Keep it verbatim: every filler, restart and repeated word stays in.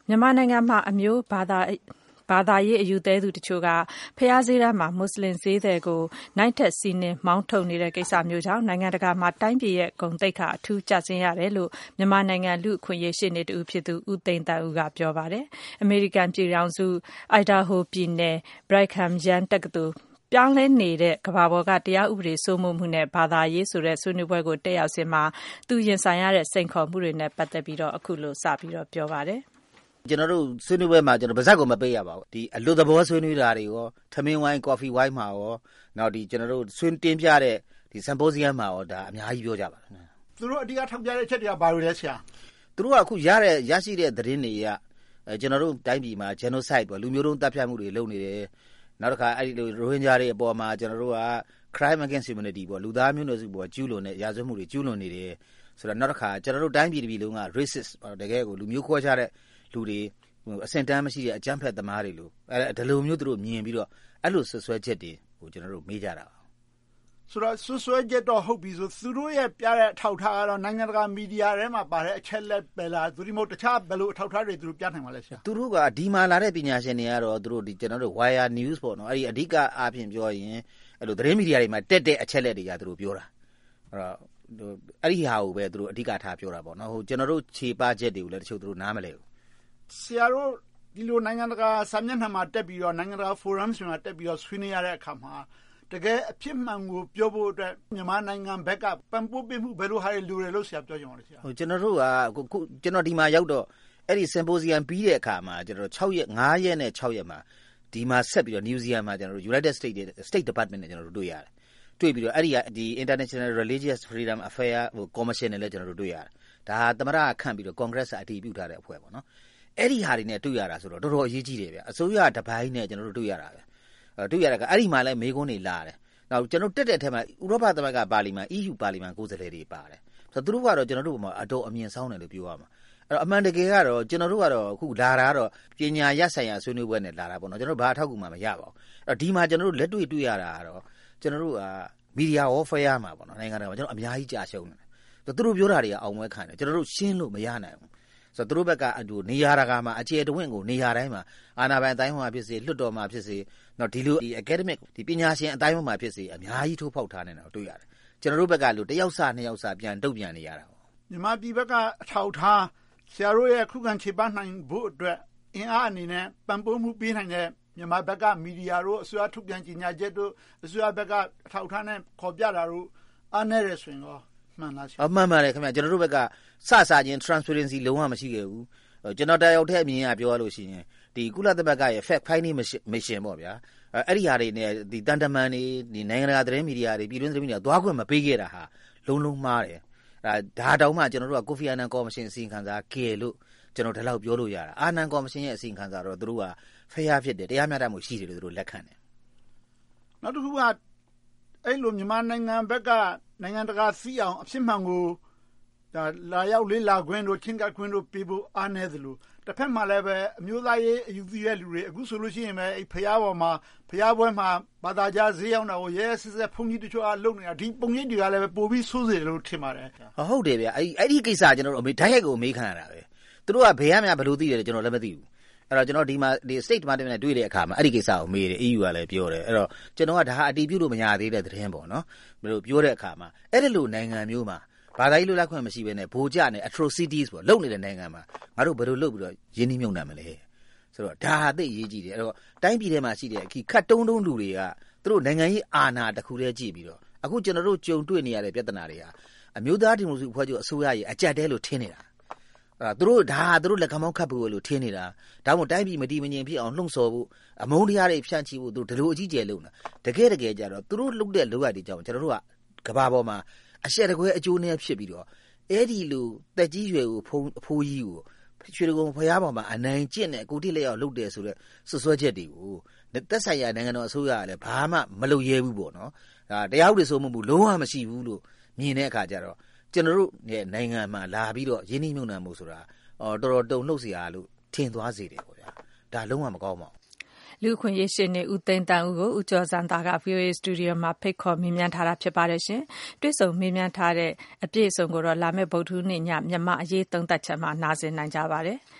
မြန်မာနိုင်ငံမှာအမျိုးဘာသာဘာသာရေးအယူသေးသူတချို့ကဖျားဈေးတန်းမှာမွတ်စလင်ဈေးသည်ကိုနိုင်ထက်စီးနှင်းမောင်းထုတ်နေတဲ့ကိစ္စမျိုးကြောင့်နိုင်ငံတကာမှာတိုင်းပြည်ရဲ့ဂုဏ်သိက္ခာအထူးကျဆင်းရတယ်လို့မြန်မာနိုင်ငံလူ့အခွင့်အရေးရှေ့နေတူဖြစ်သူဦးသိန်းသန်းဦးကပြောပါတယ်။အမေရိကန်ပြည်ထောင်စုအိုင်ဒါဟိုပြည်နယ် Brigham Young တက္ကသိုလ်ပြောင်းလဲနေတဲ့ကမ္ဘာပေါ်ကတရားဥပဒေစိုးမိုးမှုနဲ့ဘာသာရေးဆိုတဲ့ဆွေးနွေးပွဲကိုတက်ရောက်စဉ်မှာသူရင်ဆိုင်ရတဲ့စိန်ခေါ်မှုတွေနဲ့ပတ်သက်ပြီးတော့အခုလိုစပြီးတော့ပြောပါတယ်။ကျွန်တော်တို့ဆွေးနွေးပွဲမှာကျွန်တော်ဗဇက်ကိုမပေးရပါဘူးဒီအလွတ်သဘောဆွေးနွေးတာတွေရောထမင်းဝိုင်းကော်ဖီဝိုင်းမှာရောနောက်ဒီကျွန်တော်တို့ဆွေးတင်ပြတဲ့ဒီစမ်ပိုစီယမ်မှာရောဒါအများကြီးပြောကြပါတယ်သူတို့အဓိကထောက်ပြတဲ့အချက်တွေကဘာတွေလဲဆရာသူတို့ကအခုရတဲ့ရရှိတဲ့သတင်းတွေကအဲကျွန်တော်တို့တိုင်းပြည်မှာ genocide ပေါ့လူမျိုးတုံးတပ်ဖြတ်မှုတွေလုပ်နေတယ်နောက်တစ်ခါအဲ့ဒီလိုရိုဟင်ဂျာတွေအပေါ်မှာကျွန်တော်တို့က crime against humanity ပေါ့လူသားမျိုးနွယ်စုပေါ်ကျူးလွန်တဲ့ရာဇဝတ်မှုတွေကျူးလွန်နေတယ်ဆိုတော့နောက်တစ်ခါကျွန်တော်တို့တိုင်းပြည်တစ်ပြည်လုံးက racist တကယ်ကိုလူမျိုးခွဲခြားတဲ့လူတွေအစင်တန်းမရှိတဲ့အကြမ်းဖက်သမားတွေလို့အဲဒီလိုမျိုးသူတို့မြင်ပြီးတော့အဲ့လိုဆွဆွဲချက်တွေကိုကျွန်တော်တို့မေးကြတာပါဆိုတော့ဆွဆွဲချက်တော့ဟုတ်ပြီဆိုသူတို့ရဲ့ပြတဲ့အထောက်ထားကတော့နိုင်ငံတကာမီဒီယာထဲမှာပါတဲ့အချက်လက်ပဲလားသူတို့မဟုတ်တခြားဘယ်လိုအထောက်ထားတွေသူတို့ပြနိုင်မှာလဲဆရာသူတို့ကဒီမှာလာတဲ့ပညာရှင်တွေကတော့သူတို့ဒီကျွန်တော်တို့ Wire News ပေါ့နော်အဲ့ဒီအဓိကအားဖြင့်ပြောရင်အဲ့လိုသတင်းမီဒီယာတွေမှာတက်တဲ့အချက်လက်တွေကသူတို့ပြောတာအဲ့တော့အဲ့ဒီဟာကိုပဲသူတို့အဓိကထားပြောတာပေါ့နော်ဟိုကျွန်တော်တို့ခြေပချက်တွေကိုလည်းတချို့သူတို့နားမလဲဘူးဆရာတို့ဒီလိုနိုင်ငံတကာစာမျက်နှာမှာတက်ပြီးတော့နိုင်ငံတကာ forum မှာတက်ပြီးတော့ဆွေးနွေးရတဲ့အခါမှာတကယ်အဖြစ်မှန်ကိုပြောဖို့အတွက်မြန်မာနိုင်ငံဘက်ကပံ့ပိုးပေးမှုဘယ်လိုဟာတွေလိုတယ်လို့ဆရာပြောချင်ပါတယ်ဆရာဟိုကျွန်တော်တို့ကခုကျွန်တော်ဒီမှာရောက်တော့အဲ့ဒီ symposium ပြီးတဲ့အခါမှာကျွန်တော်6ရက်5ရက်နဲ့6ရက်မှာဒီမှာဆက်ပြီးတော့ New Zealand မှာကျွန်တော်တို့ United States State Department နဲ့ကျွန်တော်တို့တွေ့ရတယ်တွေ့ပြီးတော့အဲ့ဒီကဒီ International Religious Freedom Affair ဟို Commission နဲ့လည်းကျွန်တော်တို့တွေ့ရတယ်ဒါဟာသမ္မတကခန့်ပြီးတော့ Congress အတည်ပြုထားတဲ့အဖွဲ့ပေါ့နော်အဲ့ဒီဟာတွေနဲ့တွေ့ရတာဆိုတော့တော်တော်အရေးကြီးတယ်ဗျအစိုးရတပိုင်းနဲ့ကျွန်တော်တို့တွေ့ရတာဗျအဲတွေ့ရတာကအဲ့ဒီမှာလည်းမေးခွန်းတွေလာတယ်နောက်ကျွန်တော်တက်တဲ့အထက်မှာဥရောပသမဂ္ဂပါလီမန် E U ပါလီမန်ကိုယ်စားလှယ်တွေပါတယ်ဆိုတော့သူတို့ကတော့ကျွန်တော်တို့ကအတော်အမြင်ဆောင်တယ်လို့ပြောရမှာအဲ့တော့အမှန်တကယ်ကတော့ကျွန်တော်တို့ကတော့အခုလာတာကတော့ပညာရပ်ဆိုင်ရာဆွေးနွေးပွဲနဲ့လာတာပေါ့နော်ကျွန်တော်တို့ဘာအထောက်အကူမှမရပါဘူးအဲ့တော့ဒီမှာကျွန်တော်တို့လက်တွေ့တွေ့ရတာကတော့ကျွန်တော်တို့ကမီဒီယာဝေါ်ဖယားမှာပေါ့နော်နိုင်ငံတကာမှာကျွန်တော်အများကြီးကြာရှုံးနေတယ်သူတို့ပြောတာတွေကအောင်ပွဲခံတယ်ကျွန်တော်တို့ရှင်းလို့မရနိုင်ဘူးဆိုတော့သူတို့ဘက်ကအတူနေရာတကာမှာအကျယ်တဝင့်ကိုနေရာတိုင်းမှာအာဏာပိုင်အတိုင်းမှာဖြစ်စေလွှတ်တော်မှာဖြစ်စေတော့ဒီလိုဒီ academic ဒီပညာရှင်အတိုင်းမှာဖြစ်စေအများကြီးထိုးဖောက်ထားနေတာကိုတွေ့ရတယ်ကျွန်တော်တို့ဘက်ကလို့တယောက်စနှစ်ယောက်စပြန်တုတ်ပြန်နေရတာပေါ့မြန်မာပြည်ဘက်ကအထောက်ထားဆရာတို့ရဲ့ခုခံခြေပနိုင်ဖို့အတွက်အင်အားအနေနဲ့ပံ့ပိုးမှုပေးနိုင်တဲ့မြန်မာဘက်ကမီဒီယာတို့အစိုးရထုတ်ပြန်ကြေညာချက်တို့အစိုးရဘက်ကအထောက်ထားနဲ့ခေါ်ပြတာတို့အားနည်းရဆိုရင်တော့မှန်လားဆရာအမှန်ပါတယ်ခင်ဗျကျွန်တော်တို့ဘက်ကစစချင်း transparency လုံးဝမရှိခဲ့ဘူးကျွန်တော်တယောက်တည်းအမြင်အပြောရလို့ရှိရင်ဒီကုလသမဂ္ဂရဲ့ fact finding mission ပေါ့ဗျာအဲ့ဒီဟာတွေနဲ့ဒီတန်တမန်တွေဒီနိုင်ငံတကာသတင်းမီဒီယာတွေပြည်တွင်းသတင်းမီဒီယာသွားခွင့်မပေးခဲ့တာဟာလုံးလုံးမှားတယ်ဒါဒါတောင်မှကျွန်တော်တို့ကကိုဖီအာနန်ကော်မရှင်အစီရင်ခံစာကဲလို့ကျွန်တော်ဒီလောက်ပြောလို့ရတာအာနန်ကော်မရှင်ရဲ့အစီရင်ခံစာတော့သူတို့က fair ဖြစ်တယ်တရားမျှတမှုရှိတယ်လို့သူတို့လက်ခံတယ်နောက်တစ်ခုကအဲ့လိုမြန်မာနိုင်ငံဘက်ကနိုင်ငံတကာသိအောင်အဖြစ်မှန်ကိုဒါလာရောက်လေးလာခွင့်တို့ချင်းကပ်ခွင့်တို့ပေးဖို့အားနည်းသလိုတစ်ဖက်မှာလည်းပဲအမျိုးသားရေးအယူသီးတဲ့လူတွေအခုဆိုလို့ရှိရင်ပဲအဲ့ဖျားပေါ်မှာဖျားပွဲမှာဘာသာကြားဈေးရောက်တာကိုရဲစစ်စစ်ဖုန်ကြီးတချို့အားလုပ်နေတာဒီပုံရိပ်တွေကလည်းပဲပိုပြီးဆိုးစေတယ်လို့ထင်ပါတယ်ဟုတ်တယ်ဗျအဲ့အဲ့ဒီကိစ္စကျွန်တော်တို့အမေဓာတ်ရိုက်ကိုအမေးခံရတာပဲသူတို့ကဘယ်ရများဘယ်လိုသိတယ်ကျွန်တော်လည်းမသိဘူးအဲ့တော့ကျွန်တော်ဒီမှာဒီ state department နဲ့တွေ့တဲ့အခါမှာအဲ့ဒီကိစ္စကိုမေးတယ် E U ကလည်းပြောတယ်အဲ့တော့ကျွန်တော်ကဒါဟာအတည်ပြုလို့မရသေးတဲ့သတင်းပေါ့နော်ဘယ်လိုပြောတဲ့အခါမှာအဲ့ဒီလိုနိုင်ငံမျိုးမှာဘာသာရေးလိုလက်ခွင့်မရှိဘဲနဲ့ဗိုလ်ကျနဲ့ atrocities ပေါ့လုပ်နေတဲ့နိုင်ငံမှာငါတို့ဘယ်လိုလုပ်ပြီးတော့ရင်းနှီးမြှုပ်နှံမလဲဆိုတော့ဒါဟာသိရေးကြည့်တယ်အဲ့တော့တိုင်းပြည်ထဲမှာရှိတဲ့အခီခတ်တုံးတုံးလူတွေကသူတို့နိုင်ငံရေးအာဏာတစ်ခုတည်းကြည့်ပြီးတော့အခုကျွန်တော်တို့ကြုံတွေ့နေရတဲ့ပြဿနာတွေဟာအမျိုးသားဒီမိုကရေစီအဖွဲ့ချုပ်အစိုးရရဲ့အကြက်တဲလို့ထင်နေတာအဲ့သူတို့ဒါသူတို့လက်ခံမောင်းခတ်ဖို့လို့ထင်နေတာဒါမှမဟုတ်တိုင်းပြည်မတည်မငြိမ်ဖြစ်အောင်လှုံ့ဆော်ဖို့အမုန်းတရားတွေဖြန့်ချိဖို့သူတို့ဒီလိုအကြီးကျယ်လုပ်နေတာတကယ်တကယ်ကြတော့သူတို့လုပ်တဲ့လုပ်ရတဲ့ကြောင့်ကျွန်တော်တို့ကကဘာပေါ်မှာအရှက်တကွဲအကျိုးနဲ့ဖြစ်ပြီးတော့အဲ့ဒီလိုတက်ကြီးရွယ်ကိုဖုံးအဖိုးကြီးကိုရွှေကုံဖျားပေါ်မှာအနိုင်ကျင့်တဲ့ကိုတိလက်ရောက်လုပ်တယ်ဆိုတော့ဆွဆွဲချက်တွေကိုသက်ဆိုင်ရာနိုင်ငံတော်အစိုးရကလည်းဘာမှမလုပ်ရဲဘူးပေါ့နော်ဒါတရားဥပဒေစိုးမိုးမှုလုံးဝမရှိဘူးလို့မြင်တဲ့အခါကျတော့ကျွန်တော်တို့ရဲ့နိုင်ငံမှာလာပြီးတော့ရင်းနှီးမြှုပ်နှံမှုဆိုတာအော်တော်တော်တုံ့နှုတ်စရာလို့ထင်သွားစေတယ်ပေါ့ဗျာဒါလုံးဝမကောင်းပါဘူးလူခွင့်ရေးရှင်နေဦးသိန်းတန်းဦးကိုဦးကျော်စံသားက V O A စတူဒီယိုမှာဖိတ်ခေါ်မေးမြန်းထားတာဖြစ်ပါတယ်ရှင်တွေ့ဆုံမေးမြန်းထားတဲ့အပြည့်အစုံကိုတော့လာမယ့်ဗုဒ္ဓဟူးနေ့ညမြန်မာအရေးသုံးသပ်ချက်မှာနားဆင်နိုင်ကြပါတယ်